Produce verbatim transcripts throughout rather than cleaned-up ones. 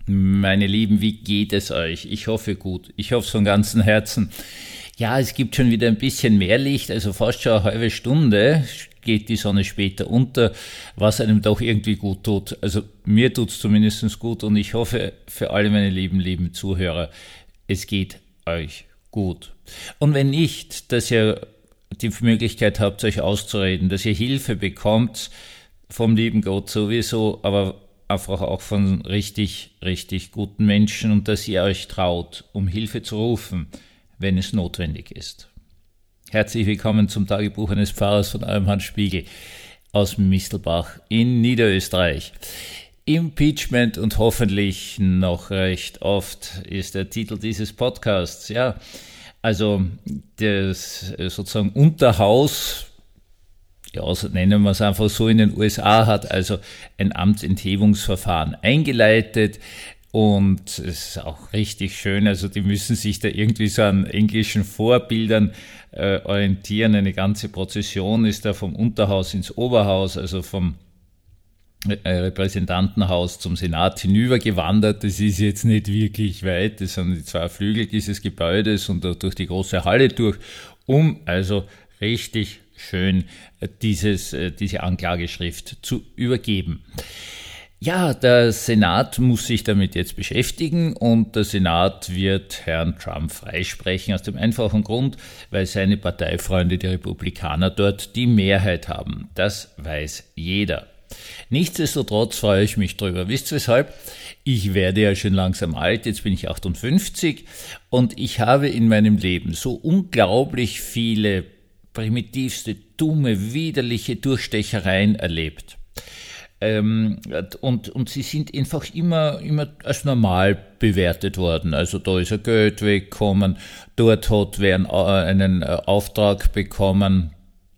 Meine Lieben, wie geht es euch? Ich hoffe gut. Ich hoffe es von ganzem Herzen. Ja, es gibt schon wieder ein bisschen mehr Licht, also fast schon eine halbe Stunde geht die Sonne später unter, was einem doch irgendwie gut tut. Also mir tut es zumindest gut und ich hoffe für alle meine lieben, lieben Zuhörer, es geht euch gut. Und wenn nicht, dass ihr die Möglichkeit habt, euch auszureden, dass ihr Hilfe bekommt vom lieben Gott sowieso, aber einfach auch von richtig, richtig guten Menschen und dass ihr euch traut, um Hilfe zu rufen, wenn es notwendig ist. Herzlich willkommen zum Tagebuch eines Pfarrers von eurem Hans Spiegel aus Mistelbach in Niederösterreich. Impeachment und hoffentlich noch recht oft ist der Titel dieses Podcasts. Ja, also das sozusagen Unterhaus, ja, also nennen wir es einfach so, in den U S A hat also ein Amtsenthebungsverfahren eingeleitet. Und es ist auch richtig schön, also die müssen sich da irgendwie so an englischen Vorbildern äh, orientieren. Eine ganze Prozession ist da vom Unterhaus ins Oberhaus, also vom äh, Repräsentantenhaus zum Senat hinübergewandert. Das ist jetzt nicht wirklich weit, das sind die zwei Flügel dieses Gebäudes und durch die große Halle durch, um also richtig schön äh, dieses, äh, diese Anklageschrift zu übergeben. Ja, der Senat muss sich damit jetzt beschäftigen und der Senat wird Herrn Trump freisprechen aus dem einfachen Grund, weil seine Parteifreunde, die Republikaner, dort die Mehrheit haben. Das weiß jeder. Nichtsdestotrotz freue ich mich drüber. Wisst ihr weshalb? Ich werde ja schon langsam alt, jetzt bin ich achtundfünfzig und ich habe in meinem Leben so unglaublich viele primitivste, dumme, widerliche Durchstechereien erlebt. Ähm, und, und sie sind einfach immer, immer als normal bewertet worden. Also da ist ein Geld weggekommen, dort hat wer einen Auftrag bekommen,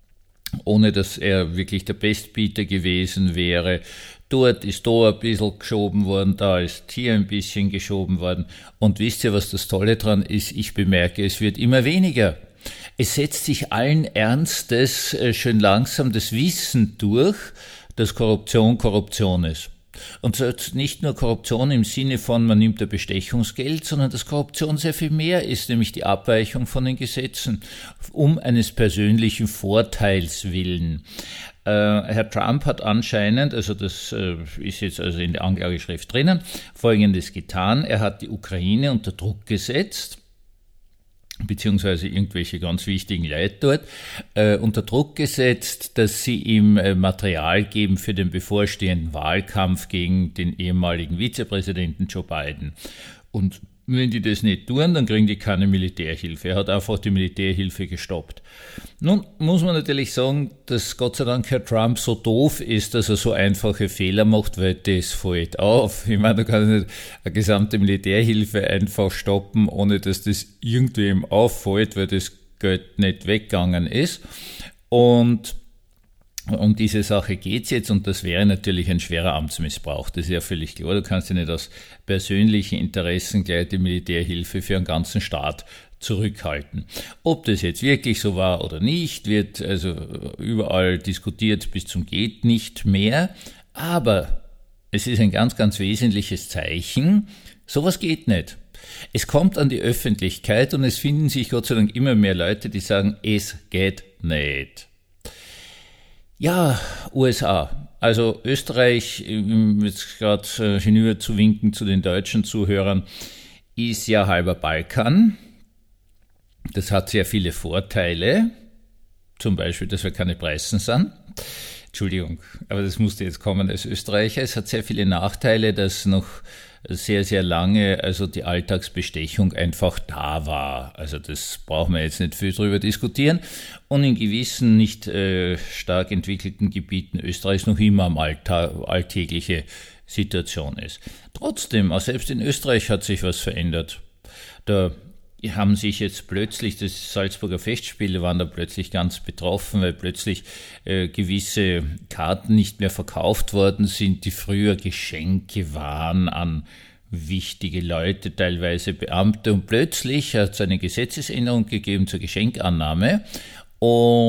ohne dass er wirklich der Bestbieter gewesen wäre. Dort ist da ein bisschen geschoben worden, da ist hier ein bisschen geschoben worden. Und wisst ihr, was das Tolle dran ist? Ich bemerke, es wird immer weniger. Es setzt sich allen Ernstes äh, schön langsam das Wissen durch, dass Korruption Korruption ist. Und nicht nur Korruption im Sinne von, man nimmt ein Bestechungsgeld, sondern dass Korruption sehr viel mehr ist, nämlich die Abweichung von den Gesetzen, um eines persönlichen Vorteils willen. Äh, Herr Trump hat anscheinend, also das äh, ist jetzt also in der Anklageschrift drinnen, Folgendes getan. Er hat die Ukraine unter Druck gesetzt, beziehungsweise irgendwelche ganz wichtigen Leute dort, äh, unter Druck gesetzt, dass sie ihm äh, Material geben für den bevorstehenden Wahlkampf gegen den ehemaligen Vizepräsidenten Joe Biden. Und wenn die das nicht tun, dann kriegen die keine Militärhilfe. Er hat einfach die Militärhilfe gestoppt. Nun muss man natürlich sagen, dass Gott sei Dank Herr Trump so doof ist, dass er so einfache Fehler macht, weil das fällt auf. Ich meine, du kannst nicht eine gesamte Militärhilfe einfach stoppen, ohne dass das irgendwem auffällt, weil das Geld nicht weggegangen ist. Und um diese Sache geht's jetzt und das wäre natürlich ein schwerer Amtsmissbrauch. Das ist ja völlig klar. Du kannst ja nicht aus persönlichen Interessen gleich die Militärhilfe für einen ganzen Staat zurückhalten. Ob das jetzt wirklich so war oder nicht, wird also überall diskutiert bis zum geht nicht mehr. Aber es ist ein ganz, ganz wesentliches Zeichen. Sowas geht nicht. Es kommt an die Öffentlichkeit und es finden sich Gott sei Dank immer mehr Leute, die sagen, es geht nicht. Ja, U S A, also Österreich, jetzt gerade hinüber zu winken zu den deutschen Zuhörern, ist ja halber Balkan. Das hat sehr viele Vorteile, zum Beispiel, dass wir keine Preisen sind. Entschuldigung, aber das musste jetzt kommen als Österreicher. Es hat sehr viele Nachteile, dass noch sehr, sehr lange also die Alltagsbestechung einfach da war. Also das brauchen wir jetzt nicht viel drüber diskutieren. Und in gewissen nicht äh, stark entwickelten Gebieten Österreichs noch immer am Alltag, alltägliche Situation ist. Trotzdem, auch selbst in Österreich hat sich was verändert. Da haben sich jetzt plötzlich, das Salzburger Festspiele waren da plötzlich ganz betroffen, weil plötzlich äh, gewisse Karten nicht mehr verkauft worden sind, die früher Geschenke waren an wichtige Leute, teilweise Beamte, und plötzlich hat es eine Gesetzesänderung gegeben zur Geschenkannahme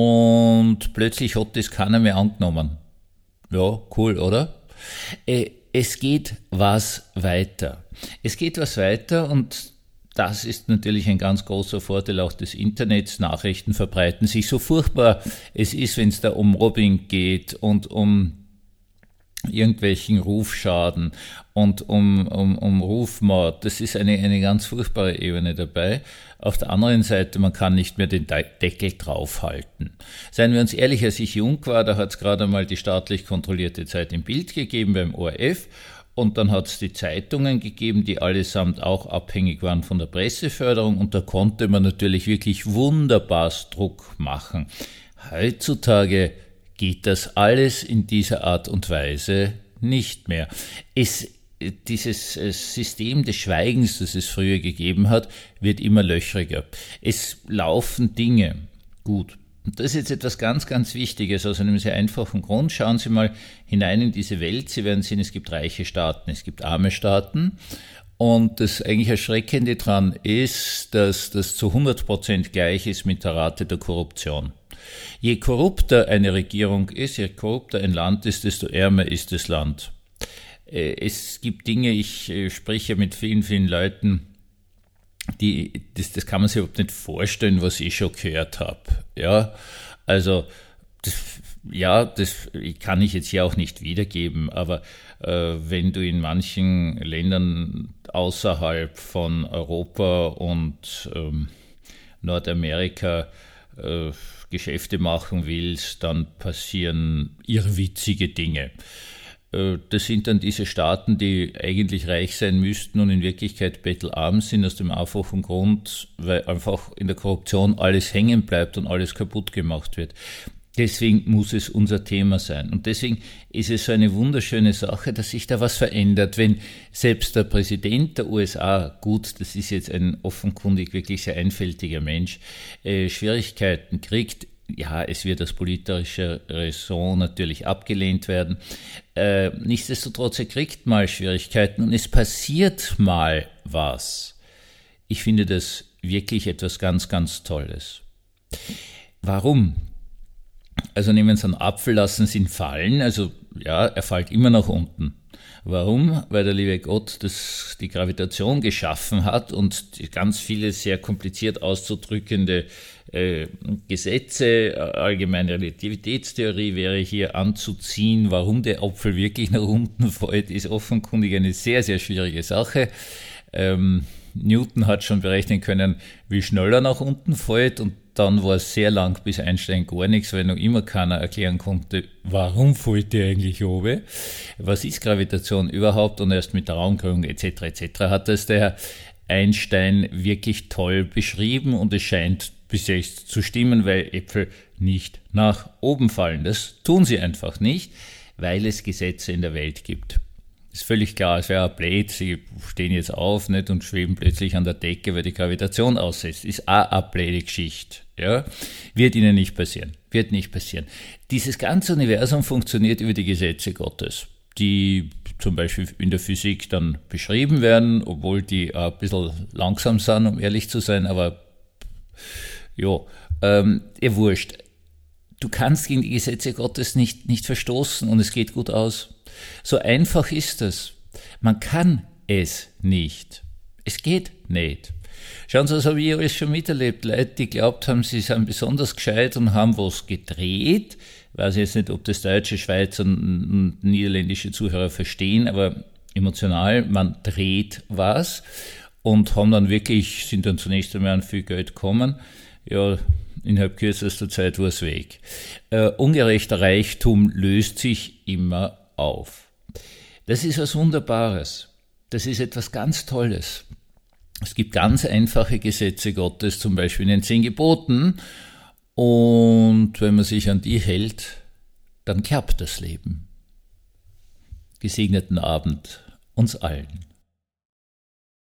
und plötzlich hat das keiner mehr angenommen. Ja, cool, oder? Äh, Es geht was weiter. Es geht was weiter und das ist natürlich ein ganz großer Vorteil auch des Internets. Nachrichten verbreiten sich so furchtbar. Es ist, wenn es da um Mobbing geht und um irgendwelchen Rufschaden und um, um, um Rufmord. Das ist eine, eine ganz furchtbare Ebene dabei. Auf der anderen Seite, man kann nicht mehr den Deckel draufhalten. Seien wir uns ehrlich, als ich jung war, da hat es gerade mal die staatlich kontrollierte Zeit im Bild gegeben beim O R F. Und dann hat es die Zeitungen gegeben, die allesamt auch abhängig waren von der Presseförderung. Und da konnte man natürlich wirklich wunderbar Druck machen. Heutzutage geht das alles in dieser Art und Weise nicht mehr. Es, dieses System des Schweigens, das es früher gegeben hat, wird immer löchriger. Es laufen Dinge gut. Und das ist jetzt etwas ganz, ganz Wichtiges, aus einem sehr einfachen Grund. Schauen Sie mal hinein in diese Welt. Sie werden sehen, es gibt reiche Staaten, es gibt arme Staaten. Und das eigentlich Erschreckende daran ist, dass das zu hundert Prozent gleich ist mit der Rate der Korruption. Je korrupter eine Regierung ist, je korrupter ein Land ist, desto ärmer ist das Land. Es gibt Dinge, ich spreche mit vielen, vielen Leuten, die, das, das kann man sich überhaupt nicht vorstellen, was ich schon gehört habe. Ja, also, das, ja, das kann ich jetzt hier auch nicht wiedergeben, aber äh, wenn du in manchen Ländern außerhalb von Europa und ähm, Nordamerika äh, Geschäfte machen willst, dann passieren irrwitzige Dinge. Das sind dann diese Staaten, die eigentlich reich sein müssten und in Wirklichkeit bettelarm sind, aus dem einfachen Grund, weil einfach in der Korruption alles hängen bleibt und alles kaputt gemacht wird. Deswegen muss es unser Thema sein. Und deswegen ist es so eine wunderschöne Sache, dass sich da was verändert. Wenn selbst der Präsident der U S A, gut, das ist jetzt ein offenkundig wirklich sehr einfältiger Mensch, äh, Schwierigkeiten kriegt, ja, es wird aus politischer Raison natürlich abgelehnt werden. Äh, nichtsdestotrotz, er kriegt mal Schwierigkeiten und es passiert mal was. Ich finde das wirklich etwas ganz, ganz Tolles. Warum? Also nehmen Sie einen Apfel, lassen Sie ihn fallen. Also ja, er fällt immer nach unten. Warum? Weil der liebe Gott das, die Gravitation geschaffen hat und ganz viele sehr kompliziert auszudrückende äh, Gesetze, allgemeine Relativitätstheorie wäre hier anzuziehen. Warum der Apfel wirklich nach unten fällt, ist offenkundig eine sehr, sehr schwierige Sache. Ähm, Newton hat schon berechnen können, wie schnell er nach unten fällt, und dann war es sehr lang bis Einstein gar nichts, weil noch immer keiner erklären konnte, warum fällt der eigentlich oben? Was ist Gravitation überhaupt? Und erst mit der Raumkrümmung et cetera et cetera hat das der Einstein wirklich toll beschrieben, und es scheint bis jetzt zu stimmen, weil Äpfel nicht nach oben fallen. Das tun sie einfach nicht, weil es Gesetze in der Welt gibt. Ist völlig klar, es wäre ein Blöd, sie stehen jetzt auf nicht, und schweben plötzlich an der Decke, weil die Gravitation aussetzt. Ist auch eine blöde Geschichte. Ja? Wird ihnen nicht passieren. Wird nicht passieren. Dieses ganze Universum funktioniert über die Gesetze Gottes, die zum Beispiel in der Physik dann beschrieben werden, obwohl die auch ein bisschen langsam sind, um ehrlich zu sein, aber ja, ähm, ihr wurscht. Du kannst gegen die Gesetze Gottes nicht, nicht verstoßen, und es geht gut aus. So einfach ist es. Man kann es nicht. Es geht nicht. Schauen Sie, das habe ich alles schon miterlebt. Leute, die glaubt haben, sie sind besonders gescheit und haben was gedreht. Ich weiß jetzt nicht, ob das deutsche, Schweizer und niederländische Zuhörer verstehen, aber emotional, man dreht was, und haben dann wirklich, sind dann zunächst einmal an viel Geld gekommen. Ja, innerhalb kürzester Zeit war es weg. Äh, ungerechter Reichtum löst sich immer auf. Das ist was Wunderbares. Das ist etwas ganz Tolles. Es gibt ganz einfache Gesetze Gottes, zum Beispiel in den zehn Geboten. Und wenn man sich an die hält, dann klappt das Leben. Gesegneten Abend uns allen.